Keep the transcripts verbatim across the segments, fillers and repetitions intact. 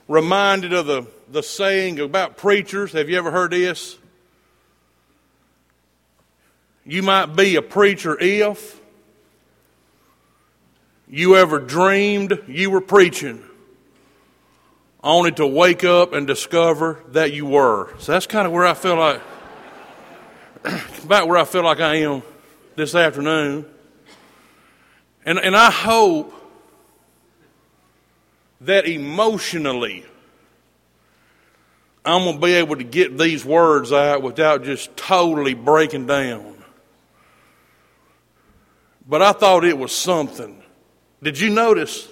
reminded of the, the saying about preachers. Have you ever heard this? You might be a preacher if you ever dreamed you were preaching, only to wake up and discover that you were. So that's kind of where I feel like, about where I feel like I am this afternoon. And, and I hope that emotionally I'm going to be able to get these words out without just totally breaking down. But I thought it was something. Did you notice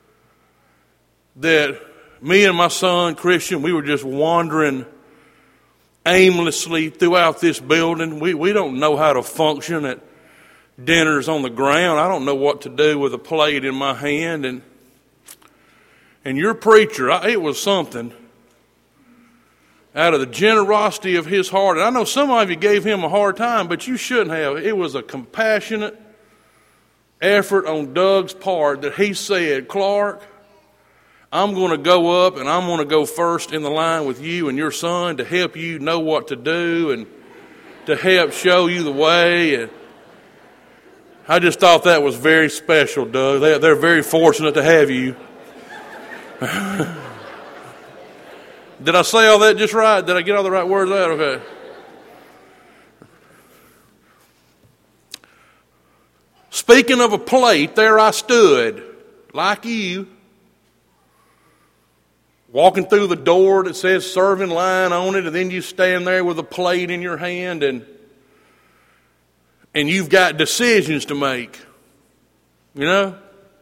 that me and my son, Christian, we were just wandering aimlessly throughout this building? We, we don't know how to function at dinners on the ground. I don't know what to do with a plate in my hand. And and your preacher, I, it was something. Out of the generosity of his heart. And I know some of you gave him a hard time, but you shouldn't have. It was a compassionate effort on Doug's part that he said, Clark, I'm going to go up and I'm going to go first in the line with you and your son to help you know what to do and to help show you the way. And I just thought that was very special, Doug. They're, they're very fortunate to have you. Did I say all that just right? Did I get all the right words out? Okay. Speaking of a plate, there I stood, like you, walking through the door that says serving line on it, and then you stand there with a plate in your hand, and and you've got decisions to make, you know?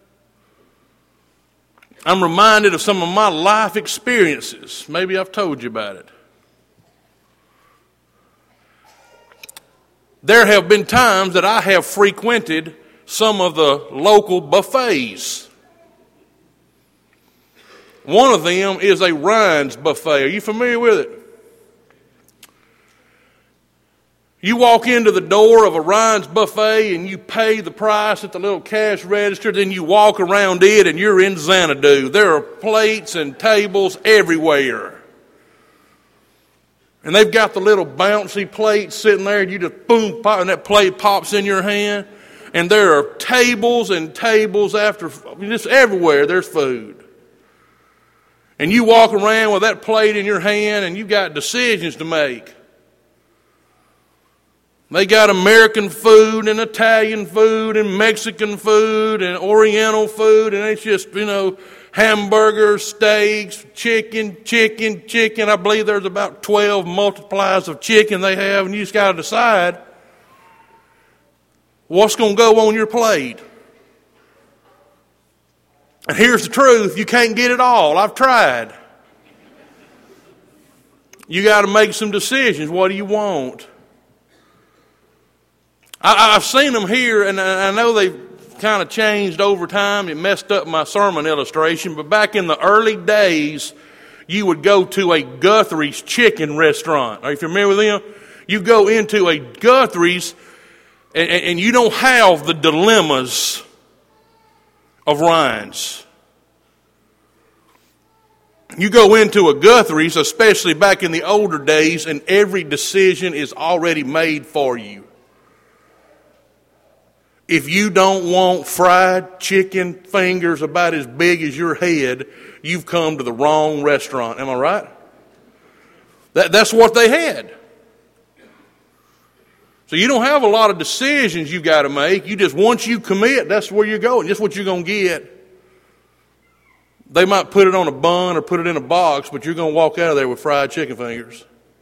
I'm reminded of some of my life experiences. Maybe I've told you about it. There have been times that I have frequented some of the local buffets. One of them is a Ryan's buffet. Are you familiar with it? You walk into the door of a Ryan's buffet and you pay the price at the little cash register, then you walk around it and you're in Xanadu. There are plates and tables everywhere. And they've got the little bouncy plates sitting there, and you just boom, pop, and that plate pops in your hand. And there are tables and tables after, just everywhere there's food. And you walk around with that plate in your hand and you've got decisions to make. They got American food and Italian food and Mexican food and Oriental food, and it's just, you know, hamburgers, steaks, chicken, chicken, chicken. I believe there's about twelve multiplies of chicken they have, and you just got to decide what's going to go on your plate. And here's the truth, you can't get it all. I've tried. You got to make some decisions. What do you want? I, I've seen them here, and I know they've kind of changed over time. It messed up my sermon illustration, but back in the early days, you would go to a Guthrie's chicken restaurant. Are you familiar with them? You go into a Guthrie's, and, and you don't have the dilemmas of Ryan's. You go into a Guthrie's, especially back in the older days, and every decision is already made for you. If you don't want fried chicken fingers about as big as your head, you've come to the wrong restaurant. Am I right? That, that's what they had. So you don't have a lot of decisions you got to make. You just, once you commit, that's where you're going. That's what you're going to get. They might put it on a bun or put it in a box, but you're going to walk out of there with fried chicken fingers.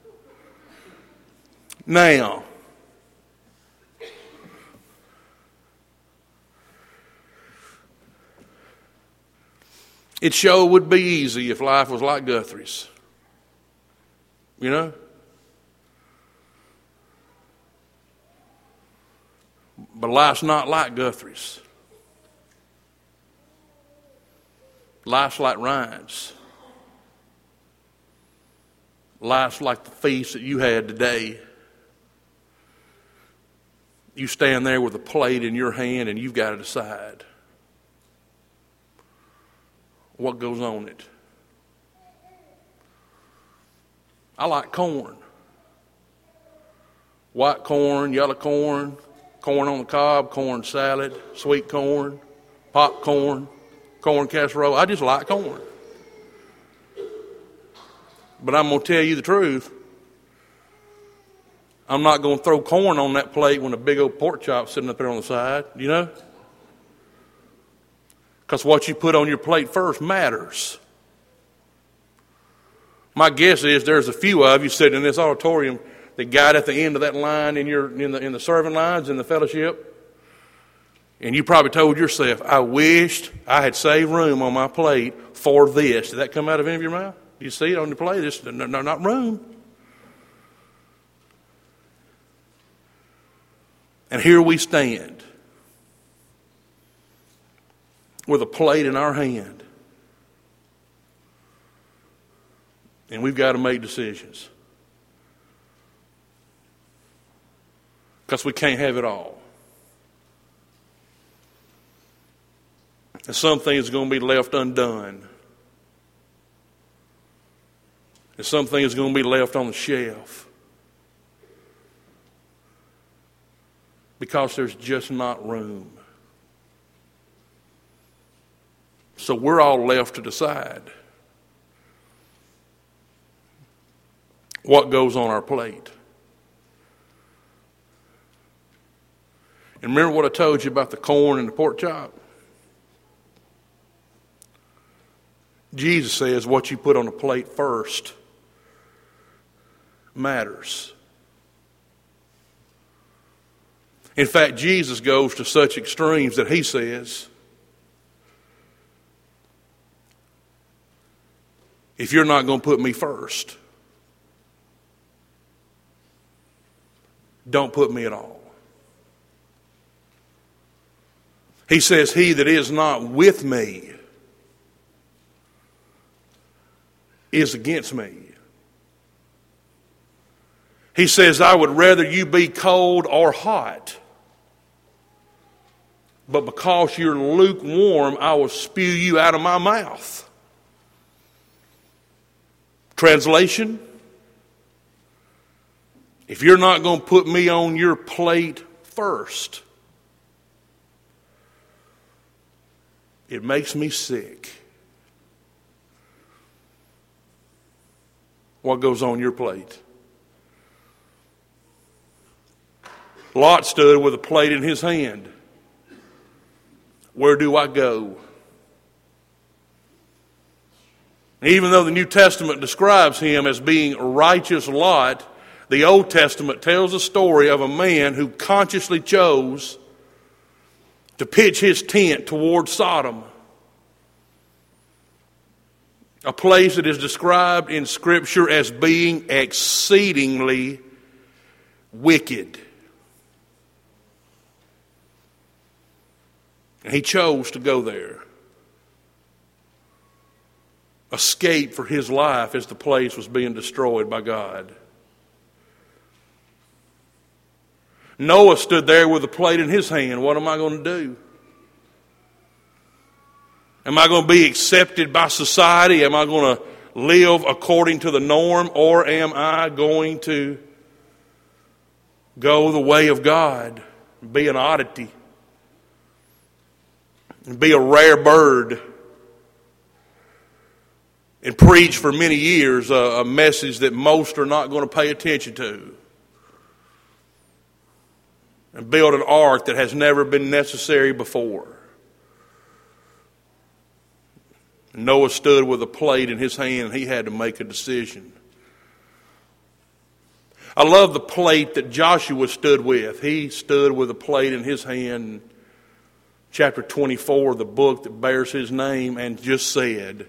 Now, it sure would be easy if life was like Guthrie's. You know? But life's not like Guthrie's. Life's like Ryan's. Life's like the feast that you had today. You stand there with a plate in your hand and you've got to decide what goes on it. I like corn. White corn, yellow corn, corn on the cob, corn salad, sweet corn, popcorn, corn casserole. I just like corn. But I'm going to tell you the truth. I'm not going to throw corn on that plate when a big old pork chop's sitting up there on the side, you know? Because what you put on your plate first matters. My guess is there's a few of you sitting in this auditorium that got at the end of that line in your in the in the serving lines in the fellowship, and you probably told yourself, I wished I had saved room on my plate for this. Did that come out of any of your mouth? You see it on the plate? It's no, no, not room. And here we stand with a plate in our hand. And we've got to make decisions. Because we can't have it all. And some things are going to be left undone. And some things are going to be left on the shelf. Because there's just not room. So we're all left to decide what goes on our plate. And remember what I told you about the corn and the pork chop? Jesus says what you put on the plate first matters. In fact, Jesus goes to such extremes that he says, if you're not going to put me first, don't put me at all. He says, he that is not with me is against me. He says, I would rather you be cold or hot. But because you're lukewarm, I will spew you out of my mouth. Translation, if you're not going to put me on your plate first, it makes me sick. What goes on your plate? Lot stood with a plate in his hand. Where do I go? Even though the New Testament describes him as being righteous Lot, the Old Testament tells a story of a man who consciously chose to pitch his tent toward Sodom, a place that is described in Scripture as being exceedingly wicked. And he chose to go there. Escape for his life as the place was being destroyed by God. Noah stood there with a plate in his hand. What am I going to do? Am I going to be accepted by society? Am I going to live according to the norm? Or am I going to go the way of God and be an oddity? And be a rare bird? And preach for many years a, a message that most are not going to pay attention to. And build an ark that has never been necessary before. Noah stood with a plate in his hand and he had to make a decision. I love the plate that Joshua stood with. He stood with a plate in his hand, chapter twenty-four, the book that bears his name, and just said,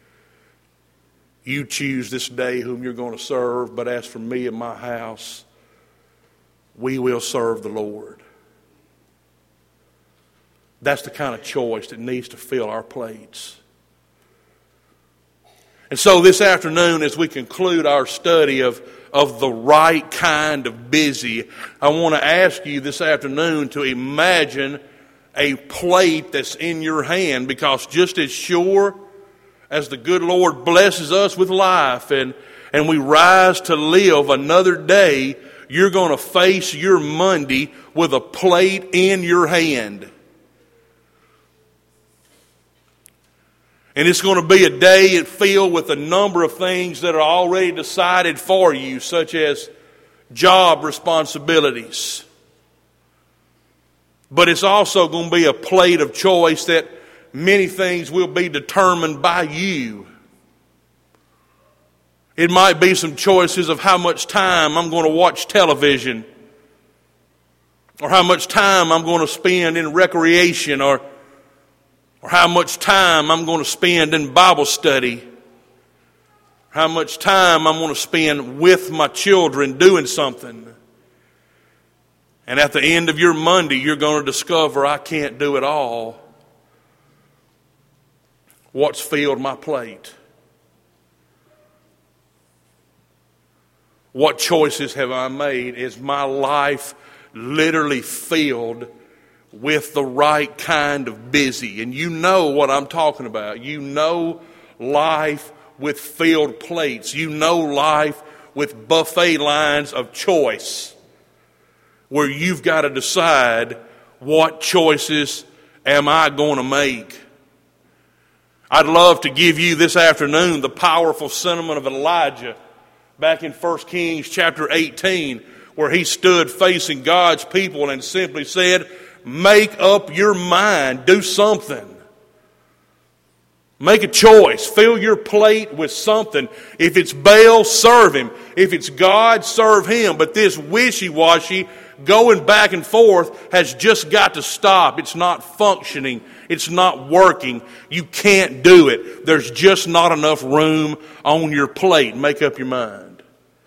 you choose this day whom you're going to serve, but as for me and my house, we will serve the Lord. That's the kind of choice that needs to fill our plates. And so this afternoon, as we conclude our study of, of the right kind of busy, I want to ask you this afternoon to imagine a plate that's in your hand, because just as sure as the good Lord blesses us with life and, and we rise to live another day, you're going to face your Monday with a plate in your hand. And it's going to be a day filled with a number of things that are already decided for you, such as job responsibilities. But it's also going to be a plate of choice that many things will be determined by you. It might be some choices of how much time I'm going to watch television, or how much time I'm going to spend in recreation, or, or how much time I'm going to spend in Bible study, how much time I'm going to spend with my children doing something. And at the end of your Monday, you're going to discover I can't do it all. What's filled my plate? What choices have I made? Is my life literally filled with the right kind of busy? And you know what I'm talking about. You know life with filled plates. You know life with buffet lines of choice, where you've got to decide, what choices am I going to make? I'd love to give you this afternoon the powerful sentiment of Elijah back in First Kings chapter eighteen, where he stood facing God's people and simply said, make up your mind, do something. Make a choice. Fill your plate with something. If it's Baal, serve him. If it's God, serve him. But this wishy-washy, going back and forth, has just got to stop. It's not functioning. It's not working. You can't do it. There's just not enough room on your plate. Make up your mind.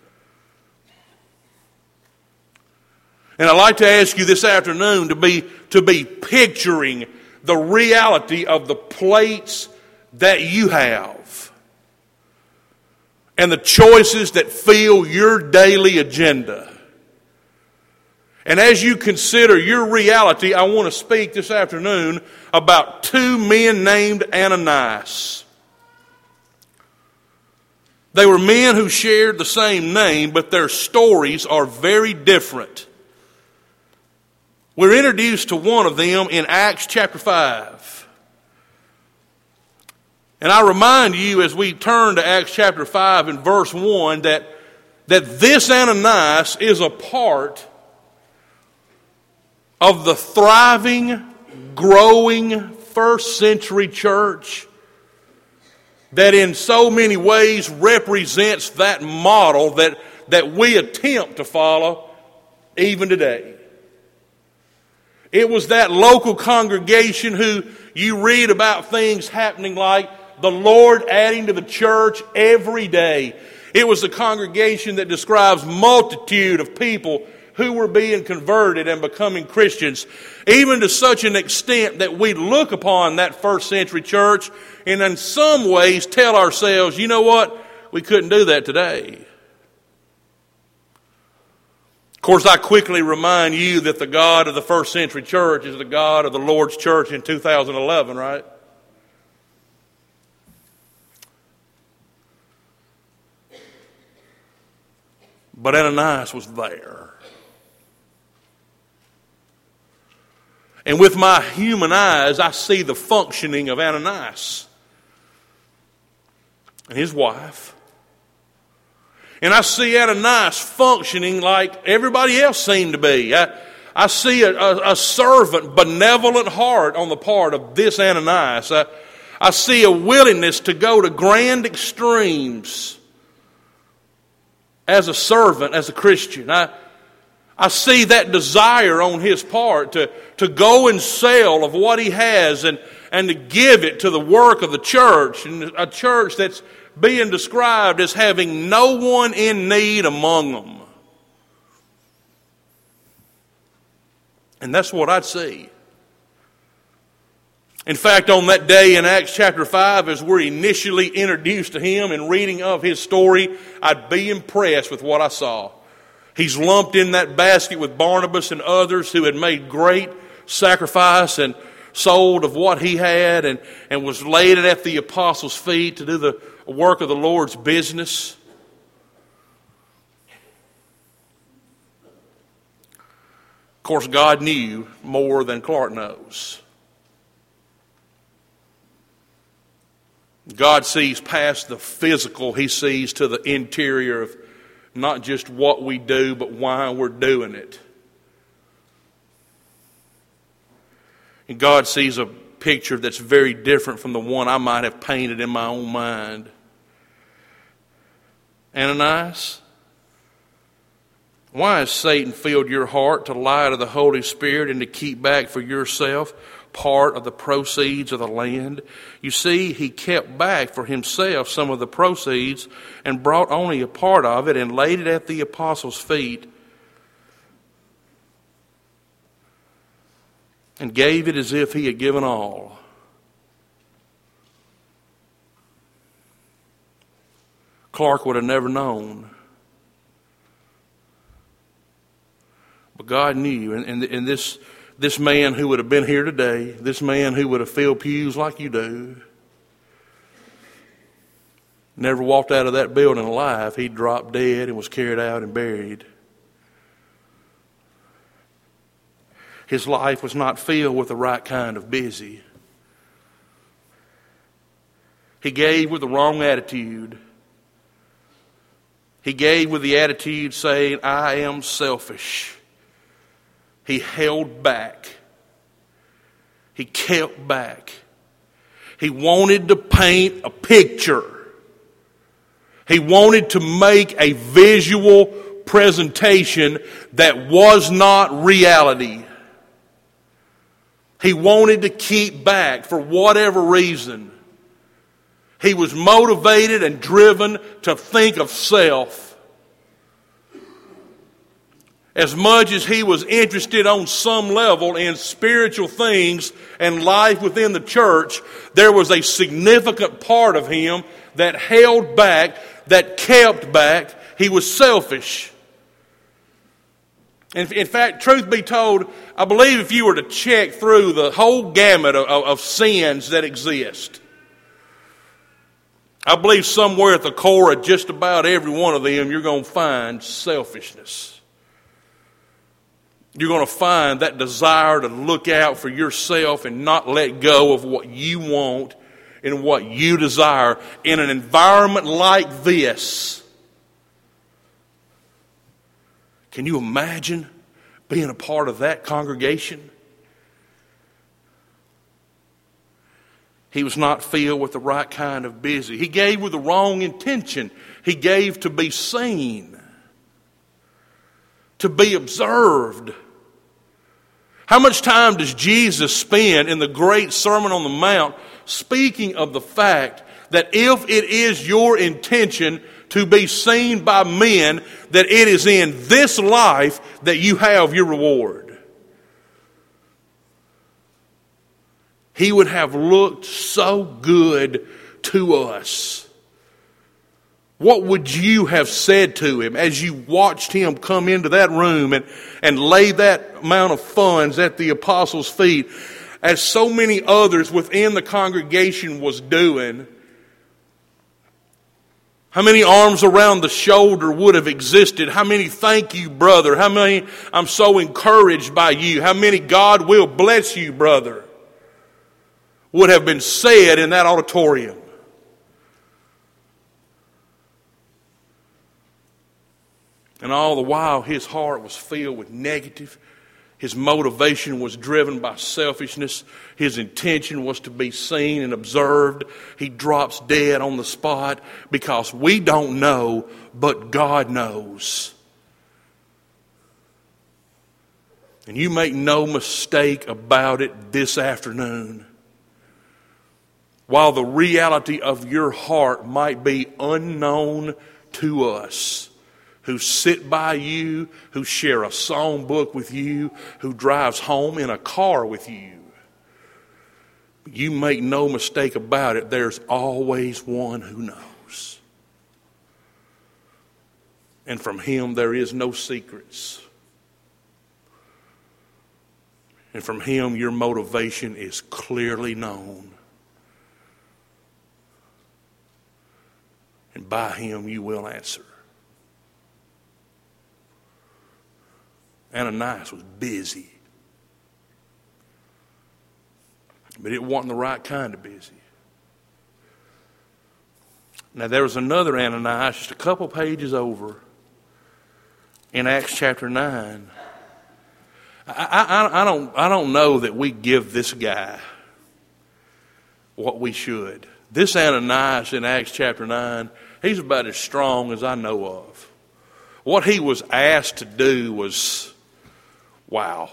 And I'd like to ask you this afternoon to be, to be picturing the reality of the plates that you have and the choices that fill your daily agenda. And as you consider your reality, I want to speak this afternoon about two men named Ananias. They were men who shared the same name, but their stories are very different. We're introduced to one of them in Acts chapter five. And I remind you, as we turn to Acts chapter five and verse one, that, that this Ananias is a part of the thriving, growing first century church that in so many ways represents that model that, that we attempt to follow even today. It was that local congregation who you read about things happening like the Lord adding to the church every day. It was the congregation that describes multitude of people who were being converted and becoming Christians, even to such an extent that we look upon that first century church and in some ways tell ourselves, you know what, we couldn't do that today. Of course, I quickly remind you that the God of the first century church is the God of the Lord's church in two thousand eleven, right? But Ananias was there. And with my human eyes, I see the functioning of Ananias and his wife. And I see Ananias functioning like everybody else seemed to be. I, I see a, a, a servant, benevolent heart on the part of this Ananias. I, I see a willingness to go to grand extremes as a servant, as a Christian. I, I see that desire on his part to, to go and sell of what he has and, and to give it to the work of the church, and a church that's being described as having no one in need among them. And that's what I'd see. In fact, on that day in Acts chapter five, as we're initially introduced to him and reading of his story, I'd be impressed with what I saw. He's lumped in that basket with Barnabas and others who had made great sacrifice and sold of what he had and, and was laid at the apostles' feet to do the work of the Lord's business. course, God knew more than Clark knows. God sees past the physical. He sees to the interior of not just what we do, but why we're doing it. And God sees a picture that's very different from the one I might have painted in my own mind. Ananias, why has Satan filled your heart to lie to the Holy Spirit and to keep back for yourself part of the proceeds of the land? You see, he kept back for himself some of the proceeds and brought only a part of it and laid it at the apostles' feet and gave it as if he had given all. Clark would have never known. But God knew, and, and, and this, this man who would have been here today, this man who would have filled pews like you do, never walked out of that building alive. He dropped dead and was carried out and buried. His life was not filled with the right kind of busy. He gave with the wrong attitude. He gave with the attitude saying, I am selfish. He held back. He kept back. He wanted to paint a picture. He wanted to make a visual presentation that was not reality. He wanted to keep back for whatever reason. He was motivated and driven to think of self. As much as he was interested on some level in spiritual things and life within the church, there was a significant part of him that held back, that kept back. He was selfish. In, in fact, truth be told, I believe if you were to check through the whole gamut of, of, of sins that exist, I believe somewhere at the core of just about every one of them, you're going to find selfishness. You're going to find that desire to look out for yourself and not let go of what you want and what you desire in an environment like this. Can you imagine being a part of that congregation? He was not filled with the right kind of busy. He gave with the wrong intention. He gave to be seen, to be observed. How much time does Jesus spend in the great Sermon on the Mount speaking of the fact that if it is your intention to be seen by men, that it is in this life that you have your reward? He would have looked so good to us. What would you have said to him as you watched him come into that room and, and lay that amount of funds at the apostles' feet, as so many others within the congregation was doing? How many arms around the shoulder would have existed? How many thank you, brother? How many I'm so encouraged by you? How many God will bless you, brother, would have been said in that auditorium? And all the while, his heart was filled with negative. His motivation was driven by selfishness. His intention was to be seen and observed. He drops dead on the spot because we don't know, but God knows. And you make no mistake about it this afternoon. While the reality of your heart might be unknown to us, who sit by you, who share a song book with you, who drives home in a car with you, you make no mistake about it, there's always one who knows. And from him there is no secrets. And from him your motivation is clearly known. And by him you will answer. Ananias was busy. But it wasn't the right kind of busy. Now there was another Ananias just a couple pages over in Acts chapter nine. I, I, I, don't, I don't know that we give this guy what we should. This Ananias in Acts chapter nine, he's about as strong as I know of. What he was asked to do was, wow.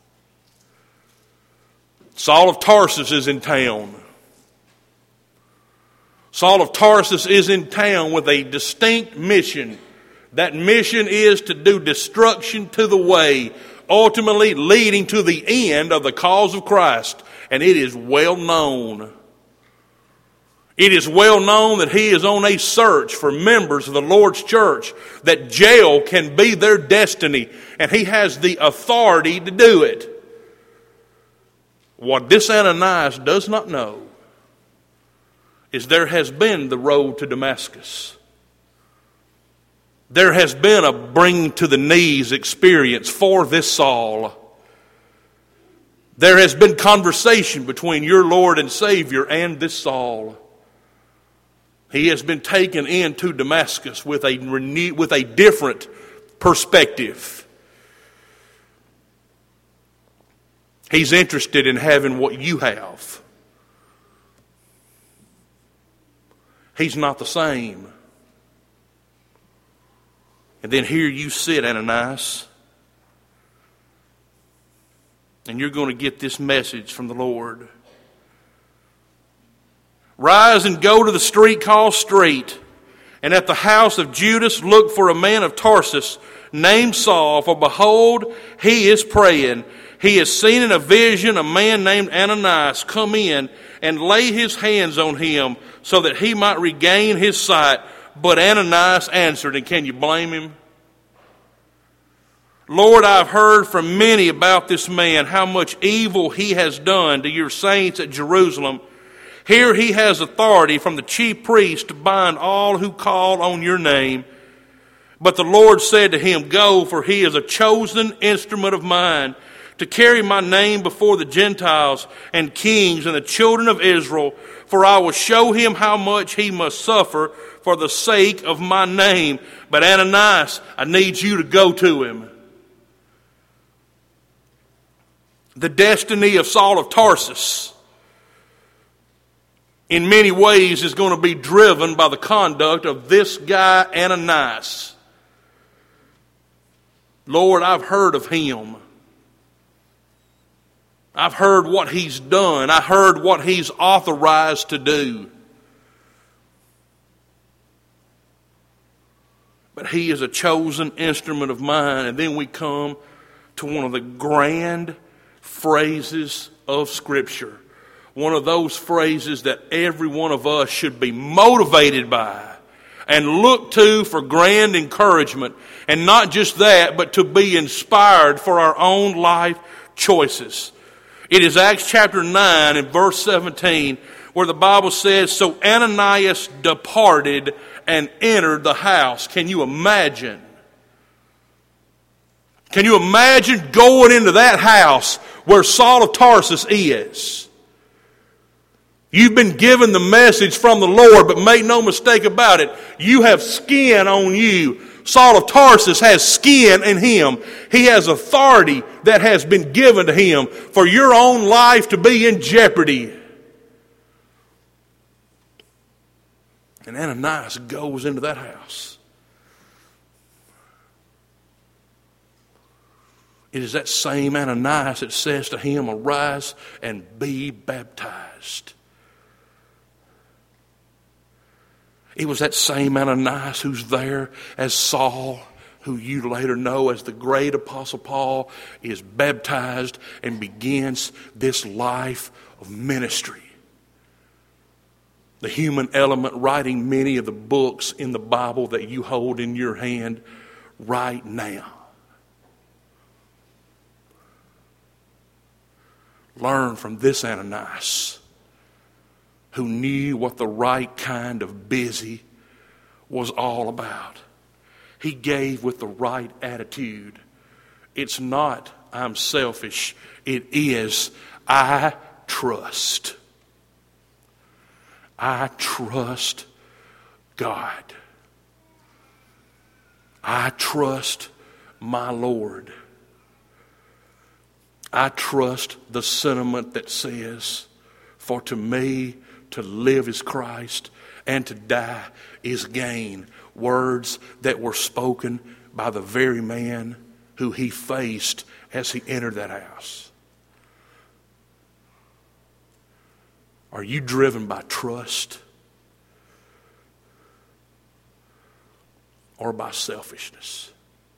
Saul of Tarsus is in town. Saul of Tarsus is in town with a distinct mission. That mission is to do destruction to the way, ultimately leading to the end of the cause of Christ. And it is well known. It is well known that he is on a search for members of the Lord's church, that jail can be their destiny, and he has the authority to do it. What this Ananias does not know is there has been the road to Damascus. There has been a bring to the knees experience for this Saul. There has been conversation between your Lord and Savior and this Saul. He has been taken into Damascus with a renew, with a different perspective. He's interested in having what you have. He's not the same. And then here you sit, Ananias, and you're going to get this message from the Lord. Rise and go to the street called Straight, and at the house of Judas look for a man of Tarsus named Saul, for behold, he is praying. He has seen in a vision a man named Ananias come in and lay his hands on him so that he might regain his sight. But Ananias answered, and can you blame him? Lord, I've heard from many about this man, how much evil he has done to your saints at Jerusalem. Here he has authority from the chief priest to bind all who call on your name. But the Lord said to him, go, for he is a chosen instrument of mine to carry my name before the Gentiles and kings and the children of Israel. For I will show him how much he must suffer for the sake of my name. But Ananias, I need you to go to him. The destiny of Saul of Tarsus, in many ways, is going to be driven by the conduct of this guy, Ananias. Lord, I've heard of him. I've heard what he's done. I heard what he's authorized to do. But he is a chosen instrument of mine. And then we come to one of the grand phrases of Scripture. One of those phrases that every one of us should be motivated by and look to for grand encouragement. And not just that, but to be inspired for our own life choices. It is Acts chapter nine and verse seventeen where the Bible says, so Ananias departed and entered the house. Can you imagine? Can you imagine going into that house where Saul of Tarsus is? You've been given the message from the Lord, but make no mistake about it, you have skin on you. Saul of Tarsus has skin in him. He has authority that has been given to him for your own life to be in jeopardy. And Ananias goes into that house. It is that same Ananias that says to him, arise and be baptized. It was that same Ananias who's there as Saul, who you later know as the great Apostle Paul, is baptized and begins this life of ministry. The human element writing many of the books in the Bible that you hold in your hand right now. Learn from this Ananias, who knew what the right kind of busy was all about. He gave with the right attitude, It's not I'm selfish. It is I trust. I trust God. I trust my Lord. I trust the sentiment that says, for to me to live is Christ and to die is gain. Words that were spoken by the very man who he faced as he entered that house. Are you driven by trust or by selfishness?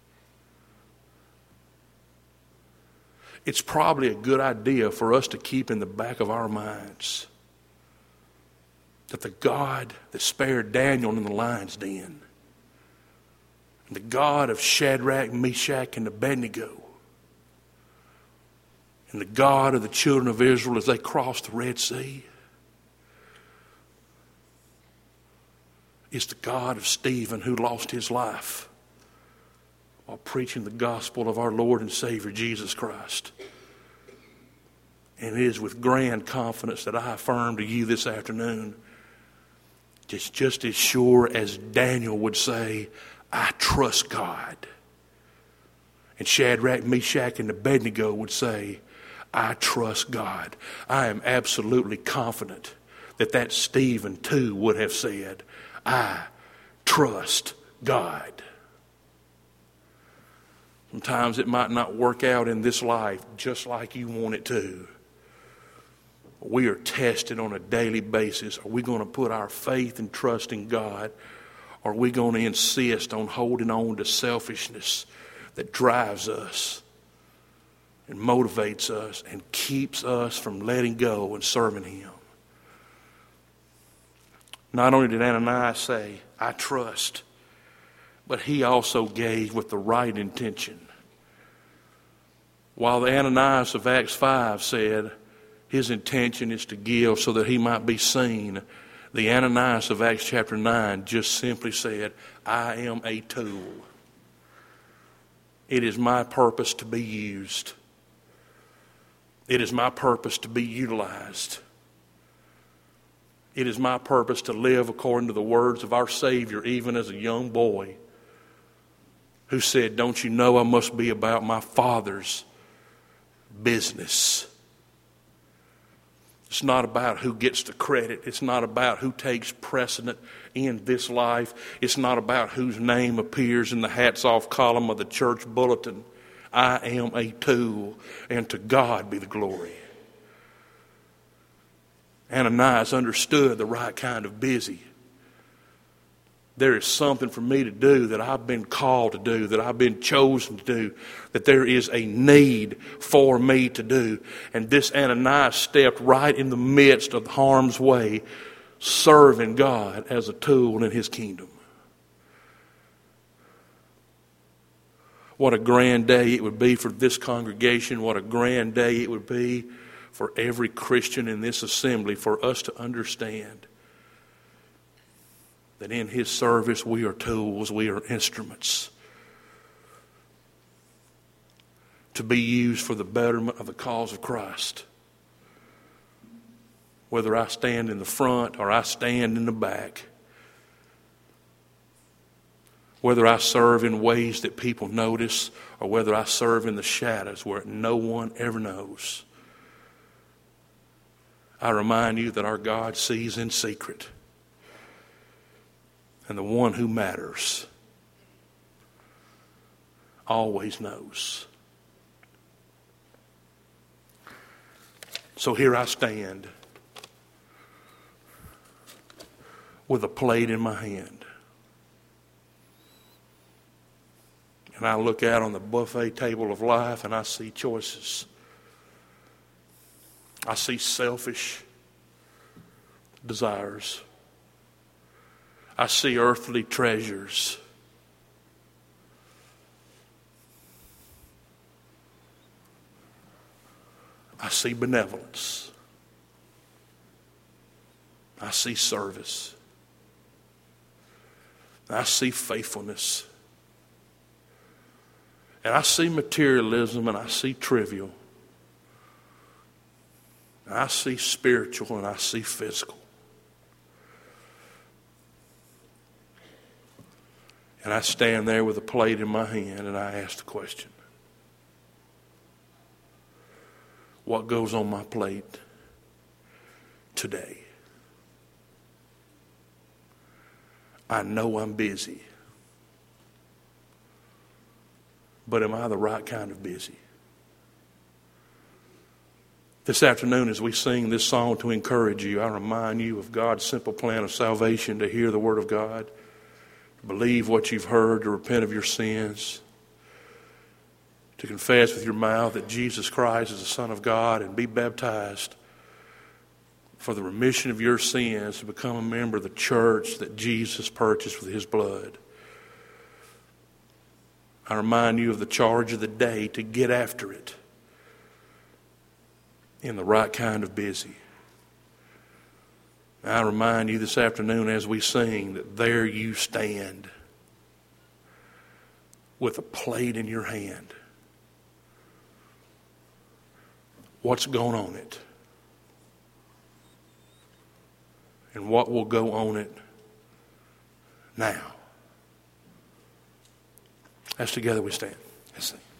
It's probably a good idea for us to keep in the back of our minds that the God that spared Daniel in the lion's den, and the God of Shadrach, Meshach, and Abednego, and the God of the children of Israel as they crossed the Red Sea, is the God of Stephen who lost his life while preaching the gospel of our Lord and Savior Jesus Christ. And it is with grand confidence that I affirm to you this afternoon, just, just as sure as Daniel would say, I trust God. And Shadrach, Meshach, and Abednego would say, I trust God. I am absolutely confident that that Stephen too would have said, I trust God. Sometimes it might not work out in this life just like you want it to. We are tested on a daily basis. Are we going to put our faith and trust in God? Or are we going to insist on holding on to selfishness that drives us and motivates us and keeps us from letting go and serving Him? Not only did Ananias say, I trust, but he also gave with the right intention. While the Ananias of Acts five said his intention is to give so that he might be seen, the Ananias of Acts chapter nine just simply said, I am a tool. It is my purpose to be used. It is my purpose to be utilized. It is my purpose to live according to the words of our Savior, even as a young boy who said, don't you know I must be about my Father's business? It's not about who gets the credit. It's not about who takes precedent in this life. It's not about whose name appears in the hats off column of the church bulletin. I am a tool, and to God be the glory. Ananias understood the right kind of busy. There is something for me to do that I've been called to do, that I've been chosen to do, that there is a need for me to do. And this Ananias stepped right in the midst of harm's way, serving God as a tool in His kingdom. What a grand day it would be for this congregation. What a grand day it would be for every Christian in this assembly, for us to understand that in His service we are tools, we are instruments to be used for the betterment of the cause of Christ. Whether I stand in the front or I stand in the back, whether I serve in ways that people notice or whether I serve in the shadows where no one ever knows, I remind you that our God sees in secret. And the one who matters always knows. So here I stand with a plate in my hand. And I look out on the buffet table of life and I see choices. I see selfish desires. I see earthly treasures. I see benevolence. I see service. I see faithfulness. And I see materialism and I see trivial. I see spiritual and I see physical. And I stand there with a plate in my hand and I ask the question, what goes on my plate today? I know I'm busy. But am I the right kind of busy? This afternoon as we sing this song to encourage you, I remind you of God's simple plan of salvation, to hear the Word of God, to believe what you've heard, to repent of your sins, to confess with your mouth that Jesus Christ is the Son of God and be baptized for the remission of your sins, to become a member of the church that Jesus purchased with His blood. I remind you of the charge of the day to get after it in the right kind of busy. I remind you this afternoon as we sing that there you stand with a plate in your hand. What's going on it? And what will go on it now? As together we stand. Let's sing.